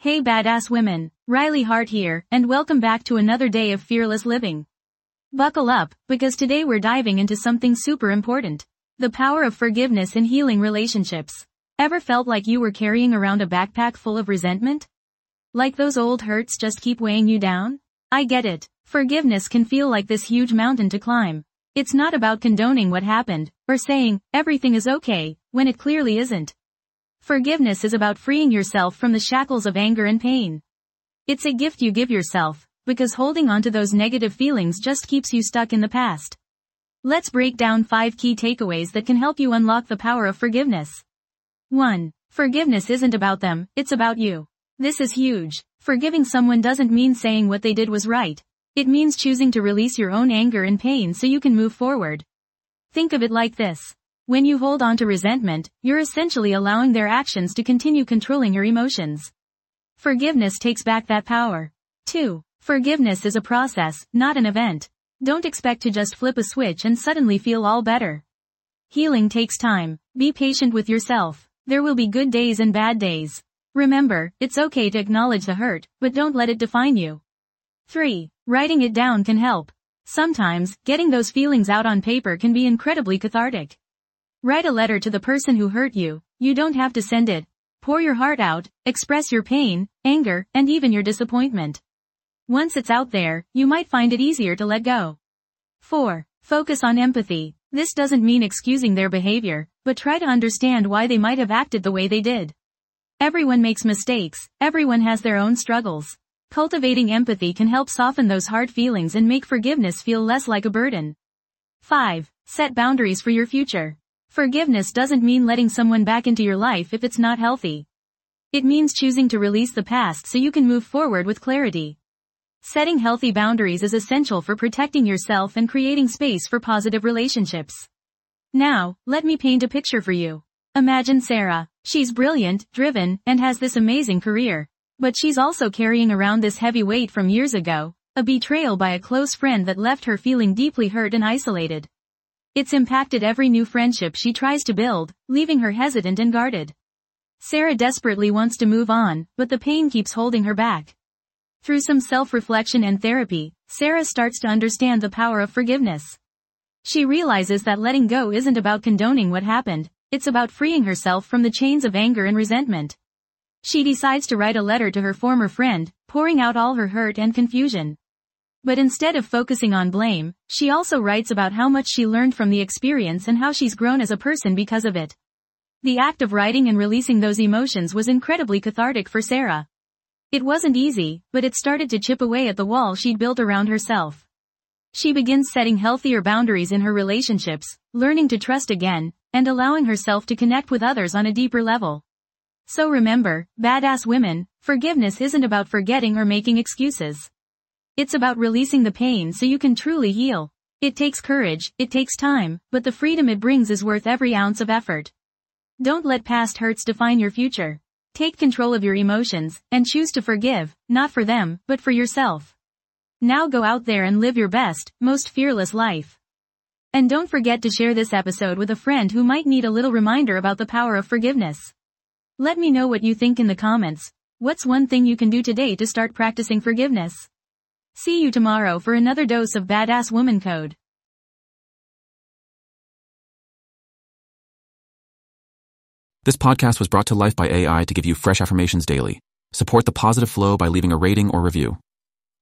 Hey badass women, Riley Hart here, and welcome back to another day of fearless living. Buckle up, because today we're diving into something super important. The power of forgiveness in healing relationships. Ever felt like you were carrying around a backpack full of resentment? Like those old hurts just keep weighing you down? I get it. Forgiveness can feel like this huge mountain to climb. It's not about condoning what happened, or saying, everything is okay, when it clearly isn't. Forgiveness is about freeing yourself from the shackles of anger and pain. It's a gift you give yourself, because holding on to those negative feelings just keeps you stuck in the past. Let's break down 5 key takeaways that can help you unlock the power of forgiveness. 1. Forgiveness isn't about them, it's about you. This is huge. Forgiving someone doesn't mean saying what they did was right. It means choosing to release your own anger and pain so you can move forward. Think of it like this. When you hold on to resentment, you're essentially allowing their actions to continue controlling your emotions. Forgiveness takes back that power. 2. Forgiveness is a process, not an event. Don't expect to just flip a switch and suddenly feel all better. Healing takes time. Be patient with yourself. There will be good days and bad days. Remember, it's okay to acknowledge the hurt, but don't let it define you. 3. Writing it down can help. Sometimes, getting those feelings out on paper can be incredibly cathartic. Write a letter to the person who hurt you. You don't have to send it. Pour your heart out, express your pain, anger, and even your disappointment. Once it's out there, you might find it easier to let go. 4. Focus on empathy. This doesn't mean excusing their behavior, but try to understand why they might have acted the way they did. Everyone makes mistakes, everyone has their own struggles. Cultivating empathy can help soften those hard feelings and make forgiveness feel less like a burden. 5. Set boundaries for your future. Forgiveness doesn't mean letting someone back into your life if it's not healthy. It means choosing to release the past so you can move forward with clarity. Setting healthy boundaries is essential for protecting yourself and creating space for positive relationships. Now, let me paint a picture for you. Imagine Sarah. She's brilliant, driven, and has this amazing career. But she's also carrying around this heavy weight from years ago, a betrayal by a close friend that left her feeling deeply hurt and isolated. It's impacted every new friendship she tries to build, leaving her hesitant and guarded. Sarah desperately wants to move on, but the pain keeps holding her back. Through some self-reflection and therapy, Sarah starts to understand the power of forgiveness. She realizes that letting go isn't about condoning what happened, it's about freeing herself from the chains of anger and resentment. She decides to write a letter to her former friend, pouring out all her hurt and confusion. But instead of focusing on blame, she also writes about how much she learned from the experience and how she's grown as a person because of it. The act of writing and releasing those emotions was incredibly cathartic for Sarah. It wasn't easy, but it started to chip away at the wall she'd built around herself. She begins setting healthier boundaries in her relationships, learning to trust again, and allowing herself to connect with others on a deeper level. So remember, badass women, forgiveness isn't about forgetting or making excuses. It's about releasing the pain so you can truly heal. It takes courage, it takes time, but the freedom it brings is worth every ounce of effort. Don't let past hurts define your future. Take control of your emotions, and choose to forgive, not for them, but for yourself. Now go out there and live your best, most fearless life. And don't forget to share this episode with a friend who might need a little reminder about the power of forgiveness. Let me know what you think in the comments. What's one thing you can do today to start practicing forgiveness? See you tomorrow for another dose of Badass Woman Code. This podcast was brought to life by AI to give you fresh affirmations daily. Support the positive flow by leaving a rating or review.